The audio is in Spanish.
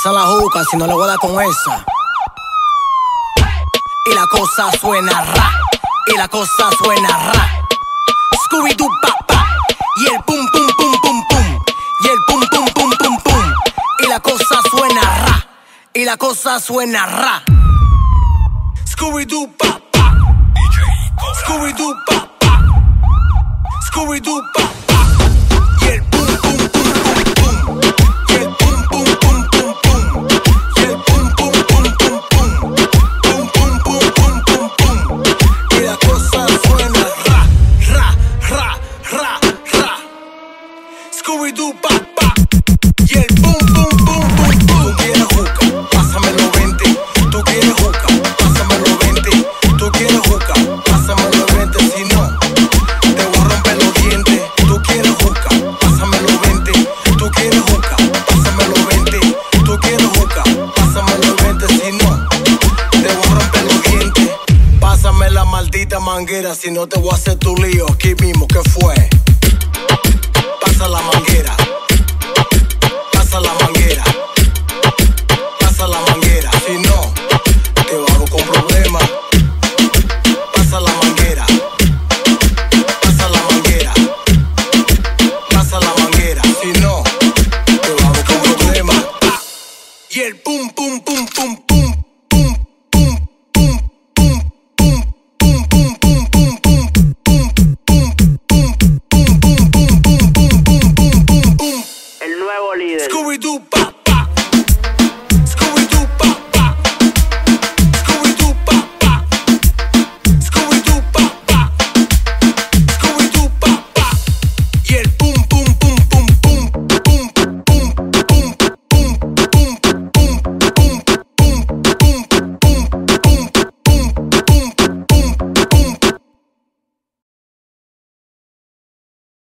pasa la juca si no le voy a dar con esa. Y la cosa suena ra, y la cosa suena ra. Scooby-Doo papá, y el pum pum pum pum pum, y el pum pum pum pum pum. Y la cosa suena ra, y la cosa suena ra. Scooby-Doo papá, Scooby-Doo papá, Scooby-Doo papá. Y el pum pum pum pum pum, y el pum pum pum pum pum, y el pum pum pum pum pum, pum pum pum pum pum pum. Y la cosa suena ra, ra, ra, ra, ra. Scooby-Doo papá. Y el pum pum pum pum pum. Tú quieres juca, pásamelo 20. Tú quieres juca, pásamelo 20. Tú quieres juca, pásamelo 20. Si no, te voy a romper los dientes. Tú quieres juca, pásamelo 20. Tú quieres juca, pásamelo 20. Tú quieres juca, pásamelo 20. Si no, te voy a romper los dientes. Pásame la maldita manguera, si no te voy a hacer tu lío aquí mismo. ¿Qué fue?